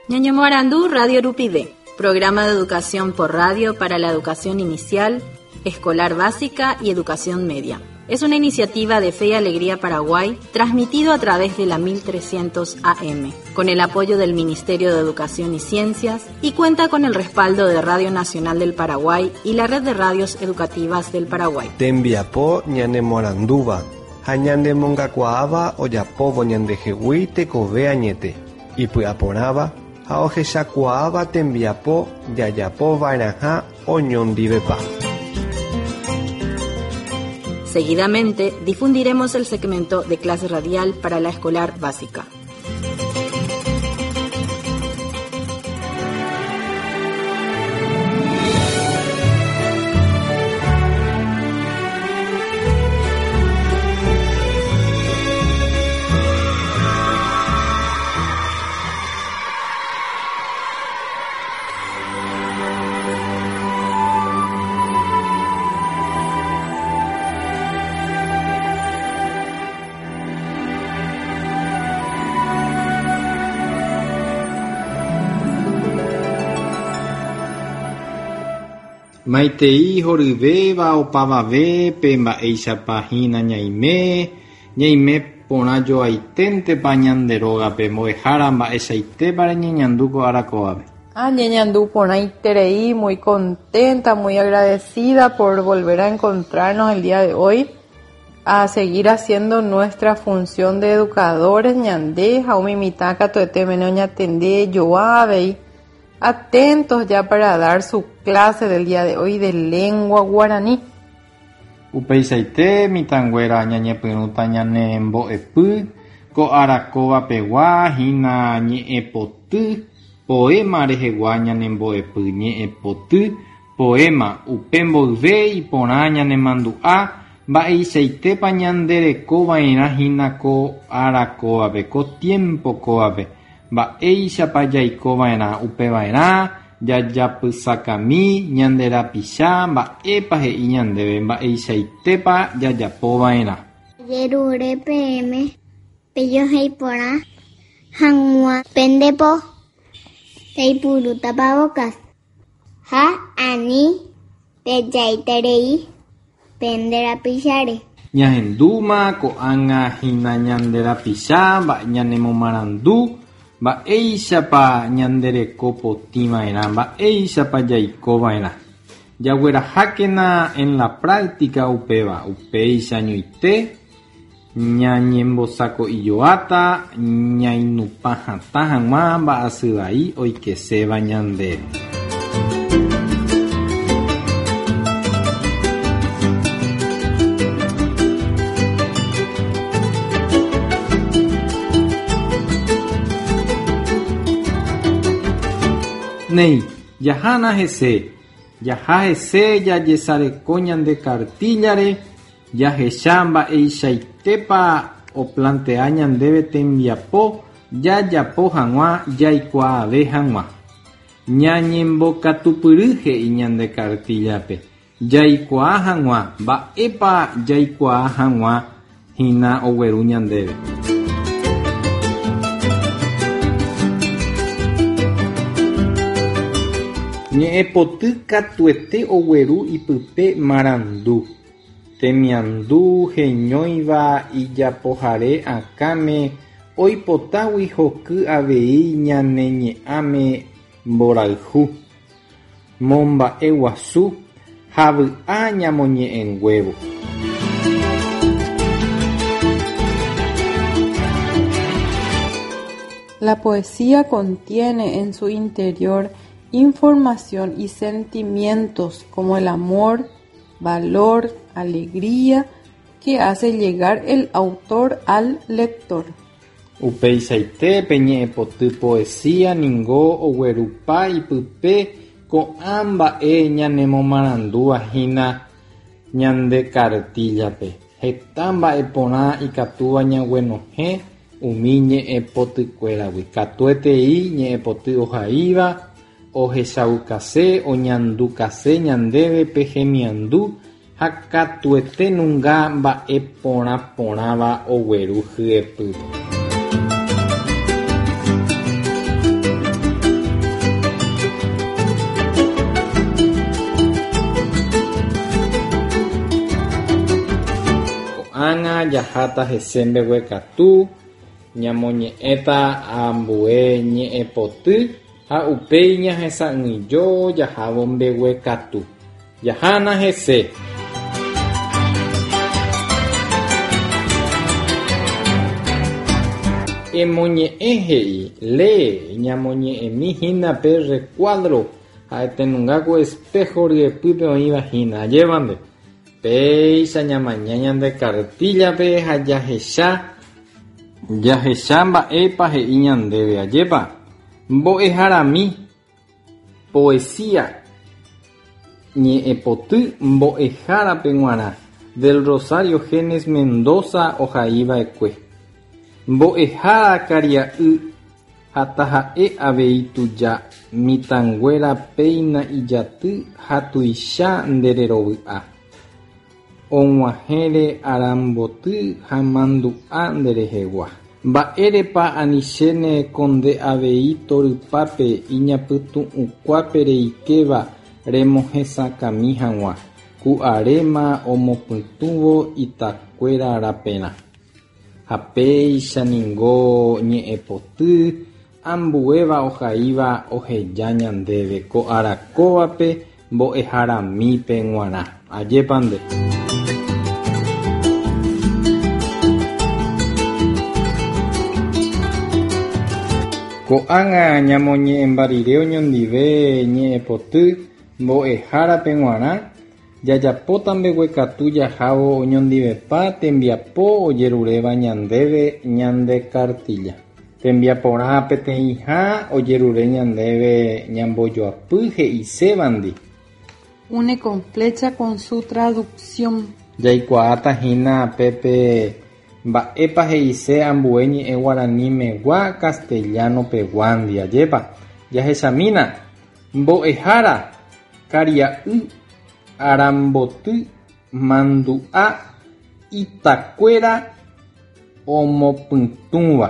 Ñañomoarandú Radio Rupide, programa de educación por radio para la educación inicial, escolar básica y educación media. Es una iniciativa de Fe y Alegría Paraguay, transmitido a través de la 1300 AM, con el apoyo del Ministerio de Educación y Ciencias, y cuenta con el respaldo de Radio Nacional del Paraguay y la Red de Radios Educativas del Paraguay. Tembiapó ñanemoranduva, hañandemongacuaaba oyapovo ñandejehui tekove añete, y puyaporaba, haojechakuaaba tembiapó yayapo vairaja oñondivepa. Seguidamente difundiremos el segmento de clase radial para la escolar básica. Maitei horyvéva opavavépe mba'éichapa hína ñaime porãjoaiténtepa ñanderógape mbo'ehára mba'eichaitépare ñeñandúko arakóvape. Ñeñandú porãiterei, muy contenta, muy agradecida por volver a encontrarnos el día de hoy, a seguir haciendo nuestra función de educadores ñandé, jaumimitaka toetemene oñatende yoavei. Atentos ya para dar su clase del día de hoy de lengua guaraní. Upeichaite mitãnguéra ñañepyrũta ñanembo'epy ko arakóvapegua hína ñe'ẽpoty poema rehegua ñanembo'epy ñe'ẽpoty poema upe mboyve iporã ñanemandu'a mba'eichaitépa ñanderekova'erã hína ko arakóvape ko tiempo kóvape. Mba'éichapa jaikova'erã upeva'erã jajapysakami ñanderapicha mba'épa he'i ñandéve mba'eichaitépa jajapova'erã. Jerure PM pejohéi porã hag̃ua péntepo peipurútapa vokas ha ani pejaiterei penderapicháre. Ñahendúma ko'ág̃a hína ñanderapicha mba'e ñanemomarandu mba'éichapa ñandereko potĩva'erã mba'éichapa jaikova'erã. Jaguerahákena en la práctica upéva upéicha ñoite ñañembosako'ijoáta ñainupã hatã hag̃ua mba'asyvai oikeséva ñandéve. Nei, jahána hese jajesareko ñande kartillare, jahecha mba'eichaitépa oplantea ñandéve tembiapo jajapo hag̃ua jaikuaave hag̃ua. Ñañembokatupyry he'i ñande kartillape. Jaikuaa hag̃ua, mba'épa jaikuaa hag̃ua hína ogueru ñandéve. Ñe'ẽpoty katuete ogueru ipype marandu. Temiandu heñóiva ijapohare akãme oipotágui hoky avei ñane ñe'ãme mborayhu. Momba'e guasu ha vy'a ñamoñe'ẽnguévo. La poesía contiene en su interior información y sentimientos como el amor, valor, alegría que hace llegar el autor al lector. Upeichaitépe ñe'ẽpoty poesía ningo oguerupa ipype ko'ã mba'e ñanemomarandúva ñande kartillape. Heta mba'e porã ikatúva ñaguenohẽ umi ñe'ẽpotykuéragui. Katuetei ñe'ẽpoty ohaíva ohechaukase oñandukase ñandéve pe hemiandu ha katuetenunga mba'e porãva ogueru hyepýpe. ko'ág̃a jaháta hese mbeguekatu ñamoñe'ẽta ambue ñe'ẽpoty ha upéi ñahesa'ỹijo jahávo mbeguekatu. Jahána hese. Emoñe'ẽ he'i lee ñamoñe'ẽmihína pe recuadro ha'etenungáko espejo ryepýpe oĩva hína ajévante péicha ñamaña ñande kartíllape ha jahecha mba'épa he'i ñandéve ajépa mbo'eharami poesía ñe'ẽpoty mbo'ehárape g̃uarã del Rosario Genes Mendoza ohaíva'ekue mbo'ehára karia'y hataha'e avei tuja mitãnguéra péina ijaty ha tuicha ndererovy'a og̃uahẽre aramboty ha mandu'a nderehegua mba'érepa anichéne konde avei torypápe iñapytu'ũkuápe reikéva remohesakami hag̃ua ku aréma omopytũvo itakuéra rapérã ha péicha niko ñe'ẽpoty ambuéva ohaíva oheja ñandéve ko arakóvape mbo'eharamípe g̃uarã ajépante. Ko'ág̃a ñamoñe'ẽmbarire oñondive ñe'ẽpoty mbo'ehárape g̃uarã jajapóta mbeguekatu jahávo oñondivepa tembiapo ojeruréva ñandéve ñande kartilla. Tembiaporã peteĩha ojerure ñandéve ñambojoapy he'isevandi. Une con flecha con su traducción. Jaikuaáta hína pépe mba'épa he'ise ambue ñe'ẽ guaranimegua castellano peguandi ajépa jahechamína mbo'ehára karia'y aramboty mandu'a itakuéra omopytũva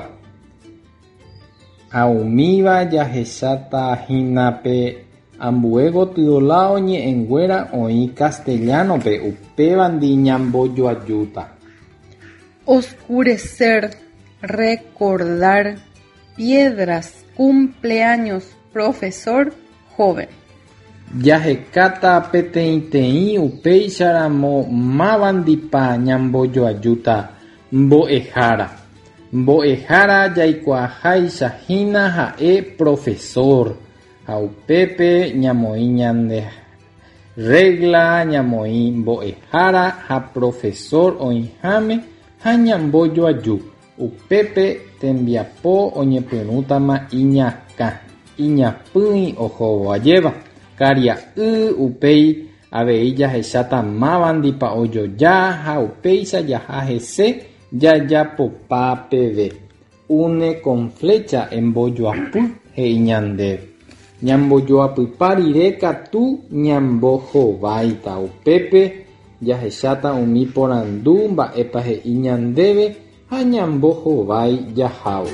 ha umíva jahecháta hínape ambue gotyola oñe'ẽnguéra oĩ castellanope upévandi ñambojoajúta. Oscurecer, recordar, piedras, cumpleaños, profesor, joven. Jahekáta peteĩteĩ upéicharamo mávandipa ñambojoajúta mbo'ehára. Mbo'ehára jaikuaaháicha hína ha'e profesor ha upépe ñamoĩ ñande regla ñamoĩ mbo'ehára ha profesor oĩháme ha ñambojoaju upépe tembiapo oñepyrũtama iñakã iñapỹi ohóvo ajéva karia'y upéi avei jahecháta mávandipa ojoja ha upéicha jaha hese jajapopa peve une con flecha embojoapy he'i ñandéve ñambojoapypa rire katu ñambohováita upépe jahecháta umi porandu mba'épa he'i ñandéve ha ñambohovái jahávo.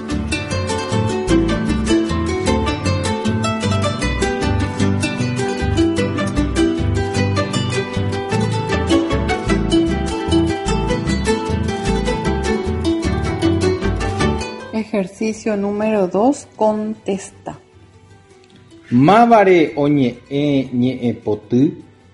Ejercicio número 2. Contesta. Mávare oñe'ẽ ñe'ẽpoty.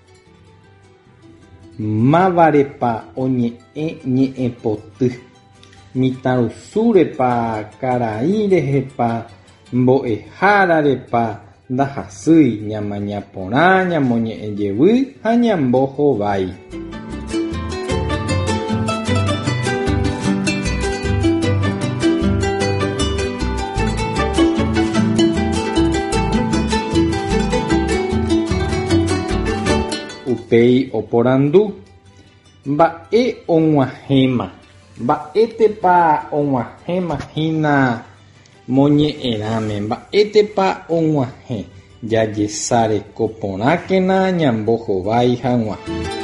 Mávarepa oñe'ẽ ñe'ẽpoty. Mitãrusúrepa karai rehepa mbo'ehárarepa ndahasýi ñamaña porã ñamoñe'ẽjevy ha ñambohovái. Upéi oporandu mba'e og̃uahẽma mba'étepa og̃uahẽma hína moñe'ẽrãme mba'étepa og̃uahẽ jajesareko porãkena ñambohovái hag̃ua.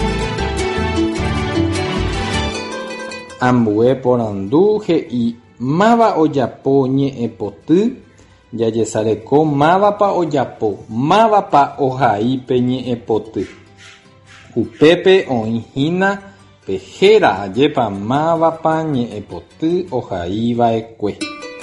Ambue porandu he'i máva ojapo ñe'ẽpoty jajesareko mávapa ojapo mávapa ohai pe ñe'ẽpoty. Upépe oĩhína Pehéra ajépa mávapa ñe'ẽpoty ohaiva'ekue.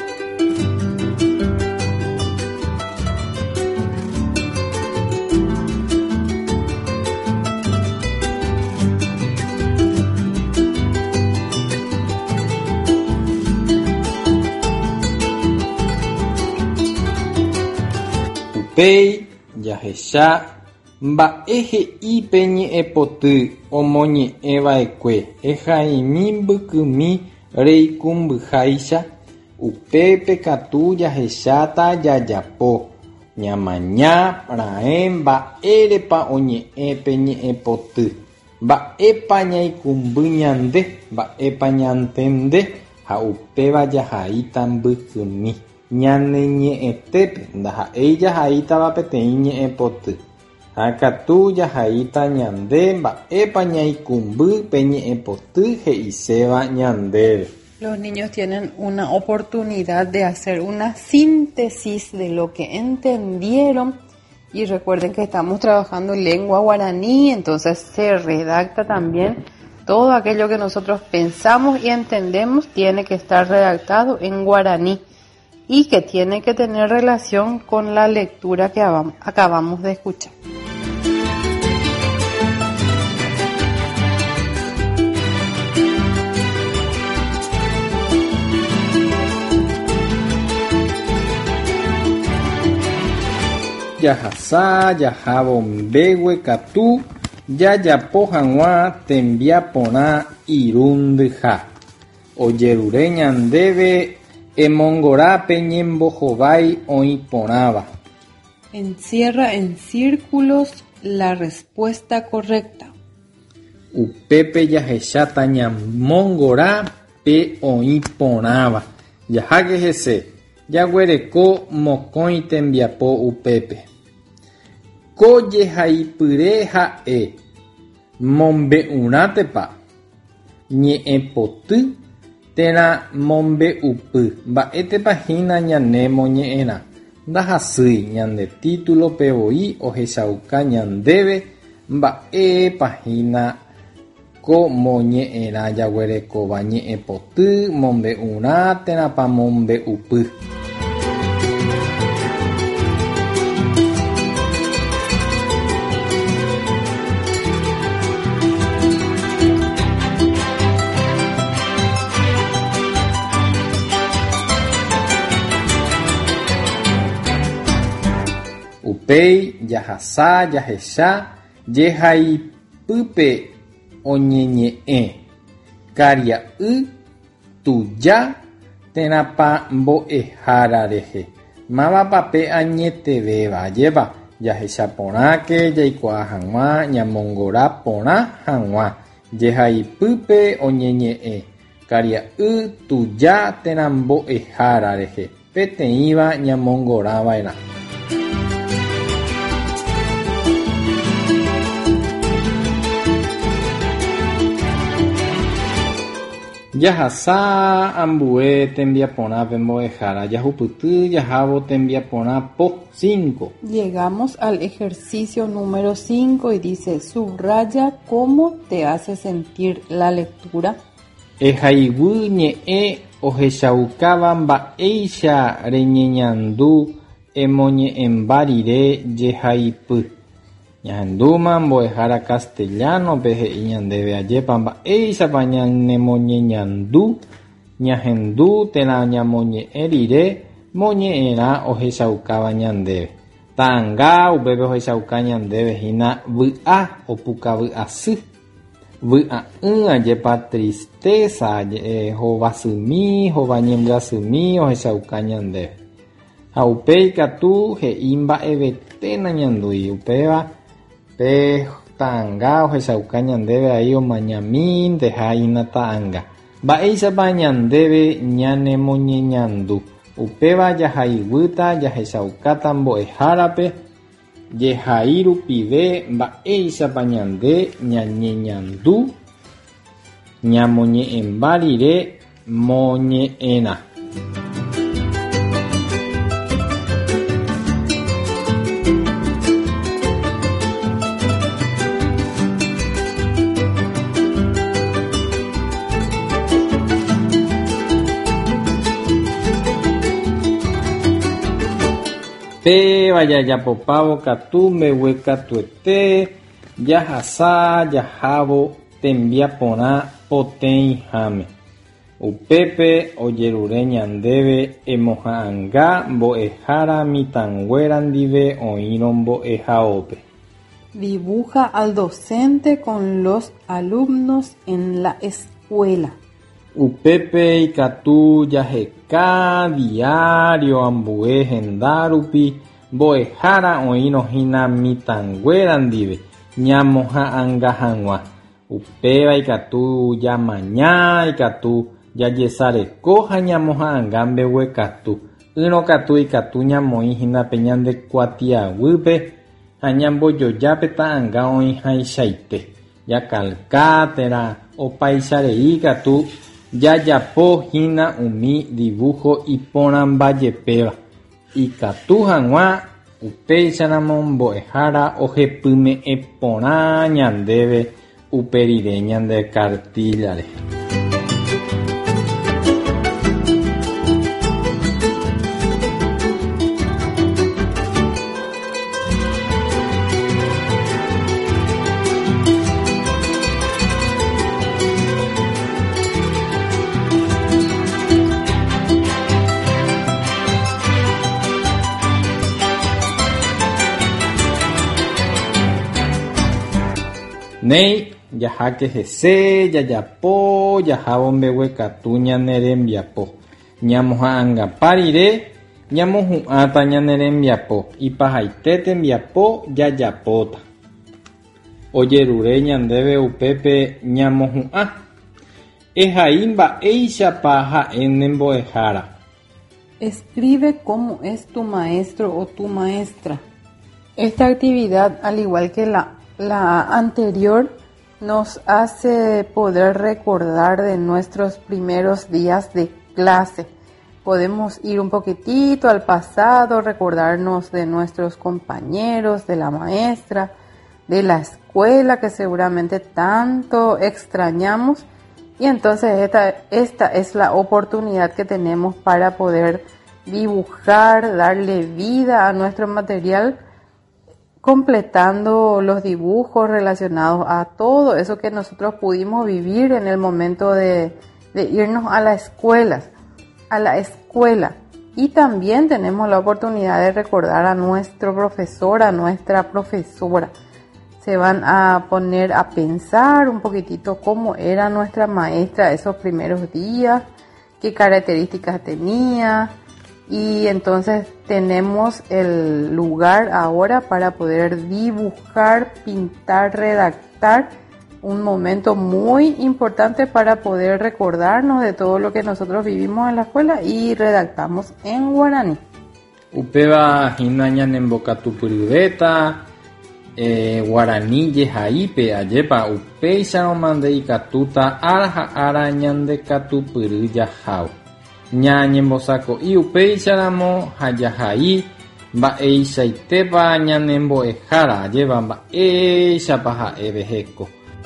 Upéi jahecha mba'e he'ípe ñe'ẽpoty omoñe'ẽva'ekue ehaimi mbykymi reikumbyháicha upépe katu jahecháta jajapo ñamaña ra'e mba'érepa oñe'ẽ pe ñe'ẽpoty mba'épa ñaikumby ñande mba'épa ñantende ha upéva jahaíta mbykymi ñane ñe'ẽtépe ndaha'éi jahaítava peteĩ ñe'ẽpoty ha katu jahaíta ñande mba'épa ñaikumby pe ñe'ẽpoty he'iséva ñandéve. Los niños tienen una oportunidad de hacer una síntesis de lo que entendieron y recuerden que estamos trabajando lengua guaraní, entonces se redacta también todo aquello que nosotros pensamos y entendemos tiene que estar redactado en guaraní y que tiene que tener relación con la lectura que acabamos de escuchar. Jahasa jahavombegue katu jajapo hag̃ua tembiaporã irundyha ojerure ñandéve emongórape ñembohovái oĩ porãva. Encierra en círculos la respuesta correcta. Upépe jahecháta ñamongóra pe oĩ porãva. Jaháke hese jaguereko mokõi tembiapo upépe. Ko jehaipyre ha'e mombe'urátepa ñe'ẽpoty térã mombe'upy mba'étepahína ñane moñe'ẽrã ndahasýi ñande título pevoi ohechauka ñandéve mba'épahína ko moñe'ẽrã jaguerekóva ñe'ẽpoty mombe'urã térãpa mombe'upy. Upéi jahasa jahecha jehaipýpe oñeñe'ẽ karia'y tuja térãpa mbo'ehára rehe mávapa añetevéva ajépa jahecha porãke jaikuaa hag̃ua ñamongóra porã hag̃ua jehaipýpe oñeñe'ẽ karia'y tuja térã mbo'ehára rehe peteĩva ñamongórava'erã. Jahasa ambue tembiaporã pe mbo'ehára jahupyty jahávo tembiaporã po 5. Llegamos al ejercicio número 5 y dice, subraya cómo te hace sentir la lectura. Ehayguy ñe'ẽ ohechaukáva mba'éicha reñeñandu emoñe'ẽmba rire jehaipy. Ñahendúma mbo'ehára castellanope he'i ñandéve ajépa mba'éichapa ñanemoñeñandu ñahendu térã ñamoñe'ẽ rire moñe'ẽrã ohechaukáva ñandéve. Ta'ãnga upépe ohechauka ñandéve hína vy'a opuka vy'asy. Vy'a'ỹ ajépa tristeza hovasymi hova ñembyasými ohechauka ñandéve. Ha upéi katu he'i mba'eveténa ñandúi upéva pe ta'ãnga ohechauka ñandéve ai omañamínte ha ína ta'ãnga mba'éichapa ñandéve ñanemoñeñandu upéva jahaivýta jahechaukáta mbo'ehárape jehai rupive mba'éichapa ñande ñañeñandu ñamoñe'ẽmba rire moñe'ẽrã. Upéva jajapopávo katu mbegue katuete jahasa jahávo tembiaporã potẽiháme. Upépe ojerure ñandéve emoha'ãnga mbo'ehára mitãnguéra ndive oĩrõ mbo'ehaópe. Dibuja al docente con los alumnos en la escuela. Upépe ikatu jaheka diario ambue hendárupi mbo'ehára oĩrohína mitãnguéra ndive ñamoha'ãnga hag̃ua. Upéva ikatu jamaña ikatu jajesareko ha ñamoha'ãnga mbeguekatu. Yrõkatu ikatu ñamoĩhína pe ñande kuatiaguýpe ha ñambojoja pe ta'ãnga oĩhãichaite. Jakalkátera opaicharei ikatu jajapohína umi dibujo iporãmbajepéva. Ikatu hag̃ua upéicharamo mbo'ehára ohepyme'ẽ porã ñandéve uperire ñande kartillare. Nei jahake hese jajapo jahávo mbeguekatu ñane rembiapo ñamoha'ãngapa rire ñamohu'ãta ñane rembiapo ipahaite tembiapo jajapóta. Ojerure ñandéve upépe ñamohu'ã ehai mba'éichapa ha'e nembo'ehára. Escribe cómo es tu maestro o tu maestra. Esta actividad, al igual que la anterior, nos hace poder recordar de nuestros primeros días de clase. Podemos ir un poquitito al pasado, recordarnos de nuestros compañeros, de la maestra, de la escuela que seguramente tanto extrañamos. Y entonces esta es la oportunidad que tenemos para poder dibujar, darle vida a nuestro material, completando los dibujos relacionados a todo eso que nosotros pudimos vivir en el momento de irnos a la escuela. Y también tenemos la oportunidad de recordar a nuestro profesor, a nuestra profesora. Se van a poner a pensar un poquitito cómo era nuestra maestra esos primeros días, qué características tenía. Y entonces tenemos el lugar ahora para poder dibujar, pintar, redactar. Un momento muy importante para poder recordarnos de todo lo que nosotros vivimos en la escuela y redactamos en guaraní. Upéva hína ñanembokatu pyryreta guaraní jehaipe ajépa upéicharõmante ikatúta ára ha ára ñandekatupyry jahávo. Ñañembosako'i upéicharamo ha jahai mba'eichaitépa ñanembo'ehára ajépa mba'éichapa ha'éve heko.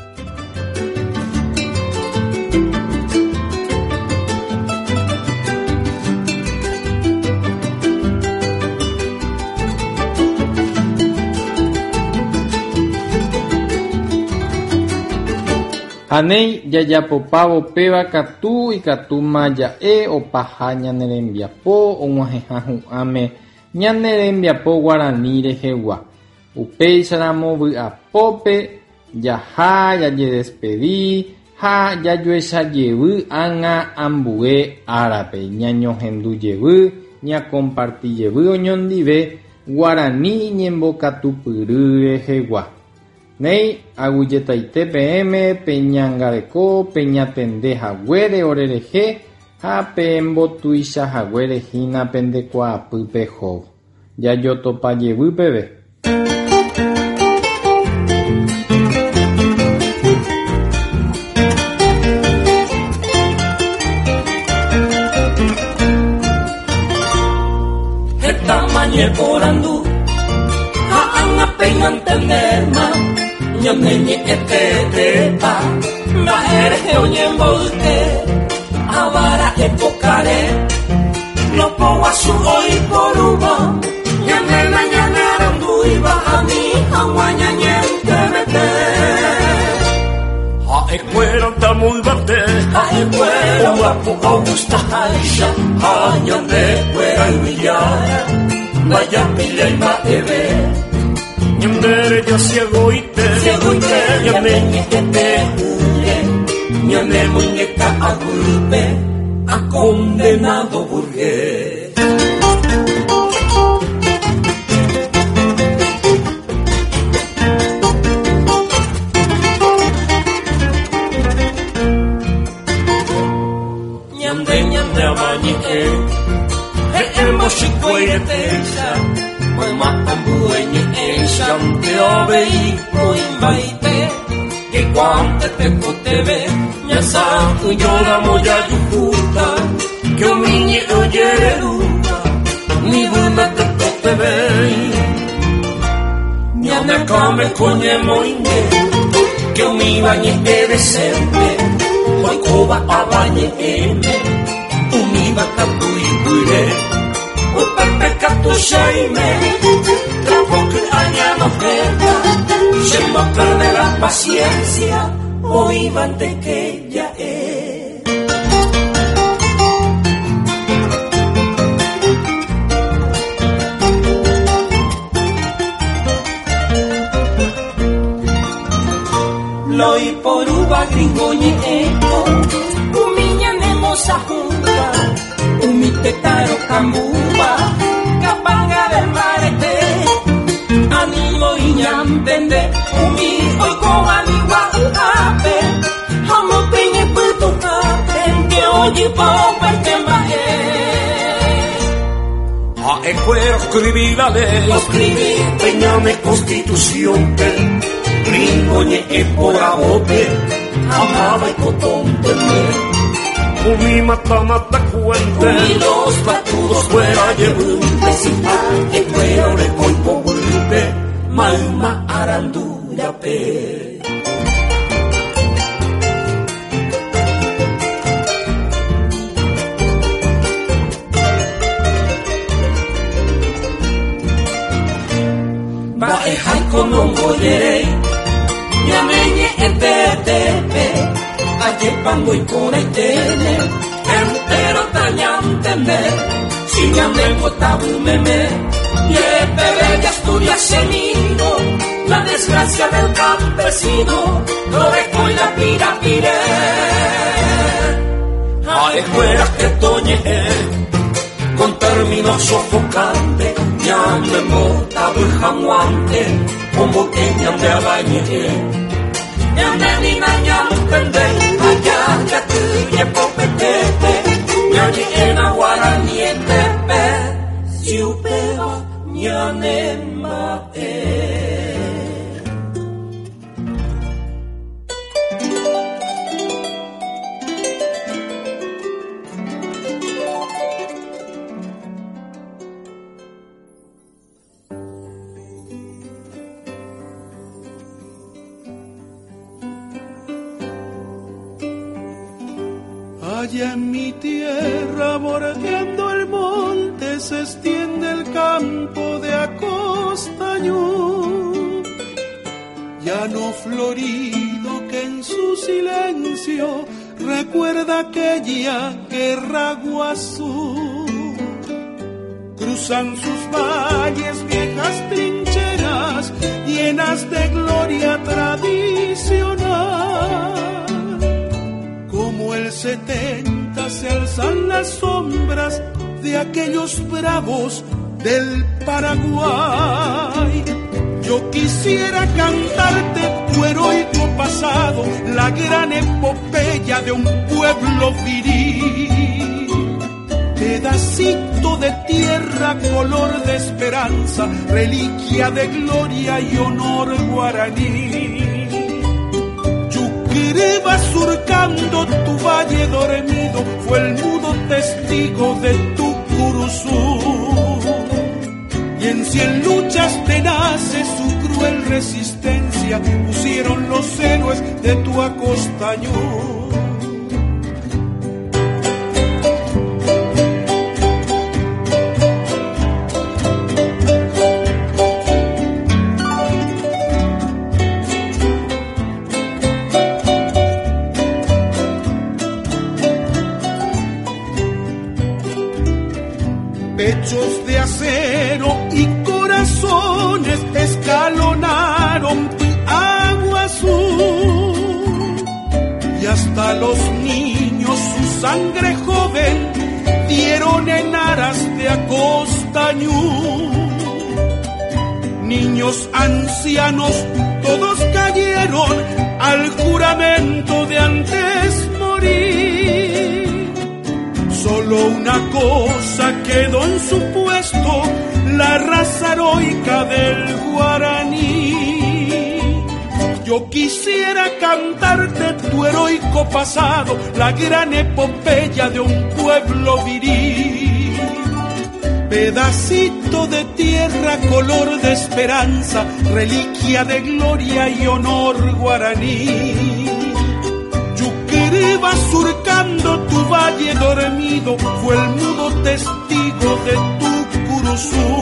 Hanei jajapopávo péva katu ikatúma ja'e opaha ñanerembiapo og̃uahẽha hu'ãme ñanerembiapo guarani rehegua. Upéicharamo vy'apópe jaha jajedespedi ha jajuechajevy ág̃a ambue árape ñañohendujevy ñakompartijevy oñondive guarani ñembokatupyry rehegua. Nei aguyetaite peẽme peñangareko peñatendehaguére orerehe ha peembotuichahaguére hína pendekuaapy hóvo jajotopajevy peve. Ñeporandu ha'ãng peñantenderma ñaneñe'ẽtetépa mba'érehe oñemboyke avara epokare lopo guasu oiporúva ñane aguañañente mete. A escuela está muy bate, a escuela guapo Augusta Aisha, año de fuera y villara, vaya pilla y maebe. Ñandere yo ciego y te, ñameñe que te huye, ñane muñeca a golpe, a condenado burgués. Ñande amañeque, hemos chico y eteisa, pues matan bueñe eisa, te obeí, muy baite, que cuante te cotebe, ña santo y llora moya yucuta, que un niñe oyere luna, ni buena te cotebe, ña me come coñe moine, que un mi bañe decente, hoy coba a bañe eme, un mi batapu y buire, un pepe catu shaime, tampoco añado queda, se me pierde la paciencia, hoy mantequilla es. Lo y por uva gringoñe eco, umiña nemosa junta, umitetaro camuba, capanga del marete, animo y ñantende, umi hoy con anigua uape, amo peñe puto cape, que oye pao porque maje. A escuela escribí la ley, peñame constitución que Ringoñe e por abote, amaba y cotón temer. Umi mata cuente, umi los patudos fuera llevunte, si que fuera de coipo vulte, malma arandura pe. Va e jaiko non voyerei, ñameñe etetepe, aye pango y coretene, entero tañantene, si ñamengo tabumeme, y bella Asturias semino, la desgracia del campesino, lo dejo y la pirapire. A escuela que toñe, con términos sofocantes, ñame motado el jamuante, como que ñame abañe, ñame ni ñame pende, allá que y popetete, ñame en aguarani tepe, si upeba ñame mate. Allá en mi tierra, bordeando el monte, se extiende el campo de acostaño, llano florido que en su silencio recuerda aquella guerra guazú. Cruzan sus valles viejas trincheras llenas de gloria tradicional. Como el 70 se alzan las sombras de aquellos bravos del Paraguay. Yo quisiera cantarte tu heroico pasado, la gran epopeya de un pueblo viril. Pedacito de tierra, color de esperanza, reliquia de gloria y honor guaraní. Yucureva surcando tu valle dormido, fue el mudo testigo de tu curuzú. Y en 100 luchas tenaces su cruel resistencia pusieron los héroes de tu acostañú. pechos de acero y corazones escalonaron agua azul. Y hasta los niños su sangre joven dieron en aras de Acostañú. Niños, ancianos, todos cayeron al juramento de antes morir. Solo una cosa quedó en su puesto, la raza heroica del guaraní. Yo quisiera cantarte tu heroico pasado, la gran epopeya de un pueblo viril. Pedacito de tierra, color de esperanza, reliquia de gloria y honor guaraní. Yuqueriba surcando tu valle dormido, fue el mudo testigo de tu curuzú.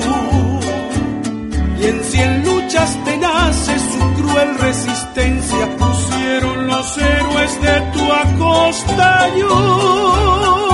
Y en 100 luchas tenaces su cruel resistencia pusieron los héroes de tu Acostañú.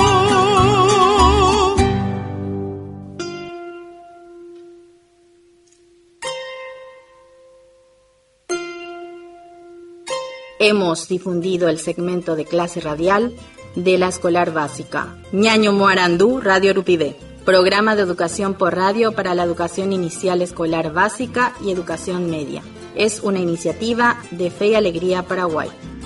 Hemos difundido el segmento de clase radial de la escolar básica. Ñaño Moarandú, Radio Urupide. Programa de educación por radio para la educación inicial escolar básica y educación media. Es una iniciativa de Fe y Alegría Paraguay.